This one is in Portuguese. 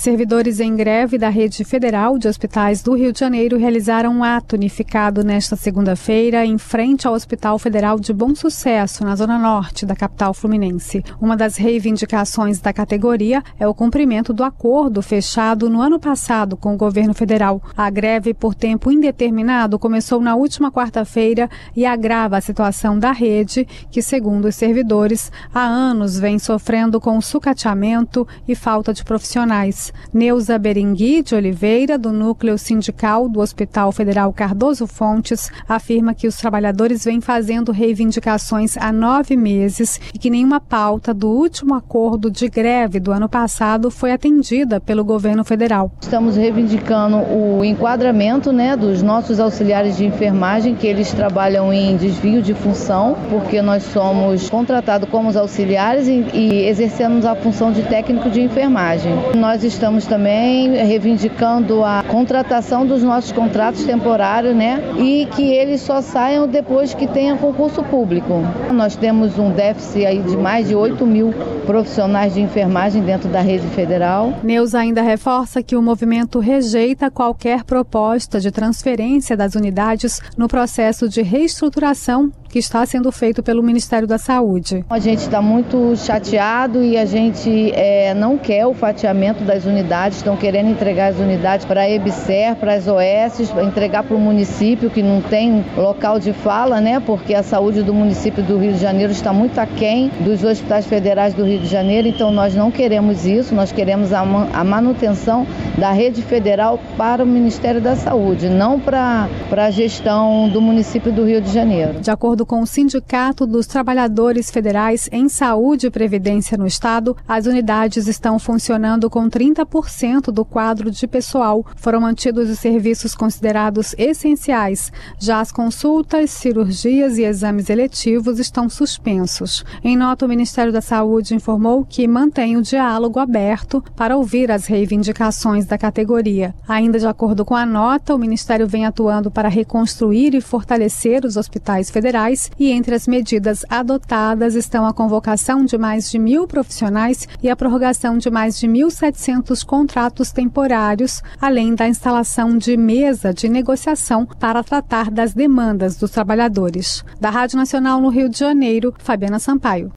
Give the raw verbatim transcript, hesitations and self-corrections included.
Servidores em greve da Rede Federal de Hospitais do Rio de Janeiro realizaram um ato unificado nesta segunda-feira em frente ao Hospital Federal de Bom Sucesso, na Zona Norte da capital fluminense. Uma das reivindicações da categoria é o cumprimento do acordo fechado no ano passado com o governo federal. A greve por tempo indeterminado começou na última quarta-feira e agrava a situação da rede, que, segundo os servidores, há anos vem sofrendo com sucateamento e falta de profissionais. Neuza Berengui de Oliveira, do Núcleo Sindical do Hospital Federal Cardoso Fontes, afirma que os trabalhadores vêm fazendo reivindicações há nove meses e que nenhuma pauta do último acordo de greve do ano passado foi atendida pelo governo federal. Estamos reivindicando o enquadramento, né, dos nossos auxiliares de enfermagem, que eles trabalham em desvio de função, porque nós somos contratados como os auxiliares e, e exercemos a função de técnico de enfermagem. Nós estamos também reivindicando a contratação dos nossos contratos temporários, né? E que eles só saiam depois que tenha concurso público. Nós temos um déficit aí de mais de oito mil profissionais de enfermagem dentro da rede federal. Neuza ainda reforça que o movimento rejeita qualquer proposta de transferência das unidades no processo de reestruturação que está sendo feito pelo Ministério da Saúde. A gente está muito chateado e a gente é, não quer o fatiamento das unidades, estão querendo entregar as unidades para a EBSER, para as O S, para entregar para o município que não tem local de fala, né? Porque a saúde do município do Rio de Janeiro está muito aquém dos hospitais federais do Rio de Janeiro, então nós não queremos isso, nós queremos a, a manutenção da rede federal para o Ministério da Saúde, não para, para a gestão do município do Rio de Janeiro. De acordo com o Sindicato dos Trabalhadores Federais em Saúde e Previdência no Estado, as unidades estão funcionando com trinta por cento do quadro de pessoal. Foram mantidos os serviços considerados essenciais. Já as consultas, cirurgias e exames eletivos estão suspensos. Em nota, o Ministério da Saúde informou que mantém o diálogo aberto para ouvir as reivindicações da categoria. Ainda de acordo com a nota, o Ministério vem atuando para reconstruir e fortalecer os hospitais federais e entre as medidas adotadas estão a convocação de mais de mil profissionais e a prorrogação de mais de mil e setecentos contratos temporários, além da instalação de mesa de negociação para tratar das demandas dos trabalhadores. Da Rádio Nacional no Rio de Janeiro, Fabiana Sampaio.